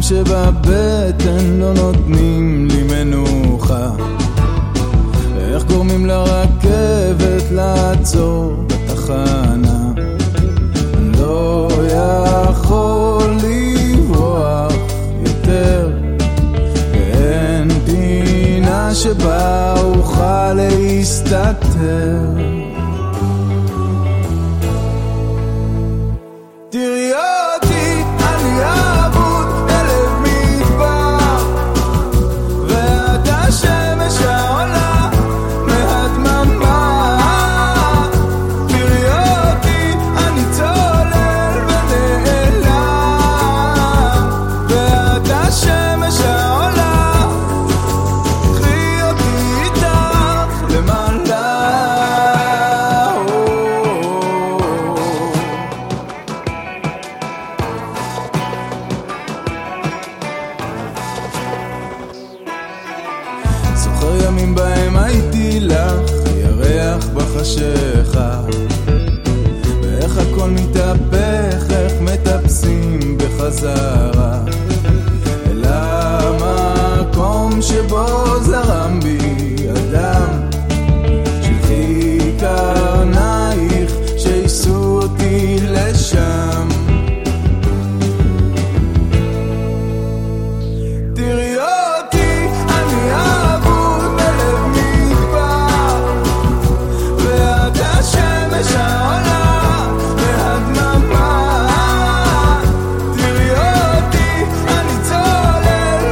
שבבטן לא נותנים לי מנוחה. איך גורמים לרכבת לעצור בתחנה? אני לא יכול לברוח יותר, ואין פינה שבה אוכל להסתתר. תראי אותי, אני אבוד בלב מדבר, ואת השמש העולה מהדממה. תראי אותי, אני צולל ונעלם, ואת השמש העולה, קחי אותי איתך למעלה. זוכר ימים בהם הייתי לך ירח בחשיכה, ואיך הכל מתהפך, איך מטפסים בחזרה אל המקום שבו זרם בי אדם. שלחי קרנייך שיסו אותי לשם. תראי אותי, אני אבוד בלב מדבר, ואת השמש העולה מהדממה. תראי אותי, אני צולל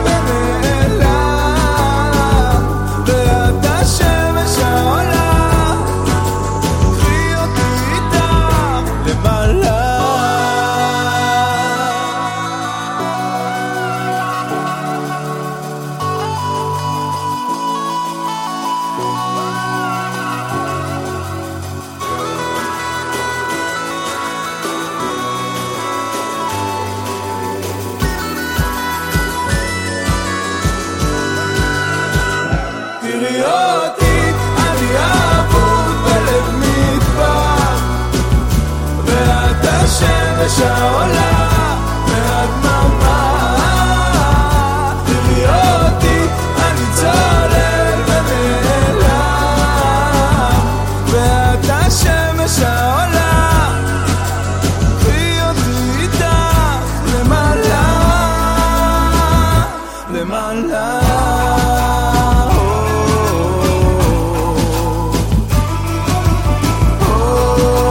ונעלם, ואת השמש העולה, קחי אותי איתך למעלה. תראי אותי, אני אבוד בלב מדבר, ואת השמש העולה מהדממה. תראי אותי, אני צולל ונעלם, ואת השמש העולה, קחי אותי איתך למעלה, למעלה. Oh